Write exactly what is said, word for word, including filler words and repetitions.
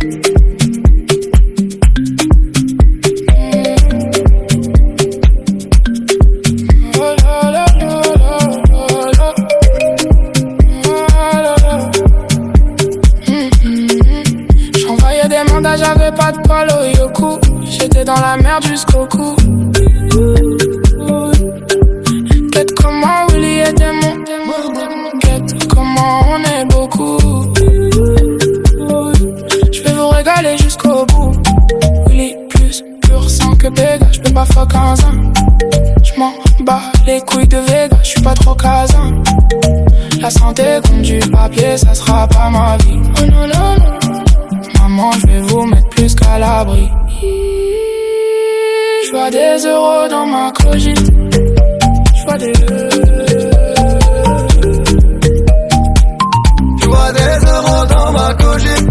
J'avais pas de poil au yoku, j'étais dans la merde jusqu'au cou. Quête comment Willy était mon démon. Quête comment on est beaucoup. J'vais vous régaler jusqu'au bout. Willy plus pur sang que Pega, j'peux pas fuck un zin. J'm'en bats les couilles de Vega, j'suis pas trop casin. La santé compte du papier, ça sera pas ma vie. Oh non non non. Maman, je vais vous mettre plus qu'à l'abri. Je vois des euros dans ma cogite. Je vois des Je vois des euros dans ma cogite.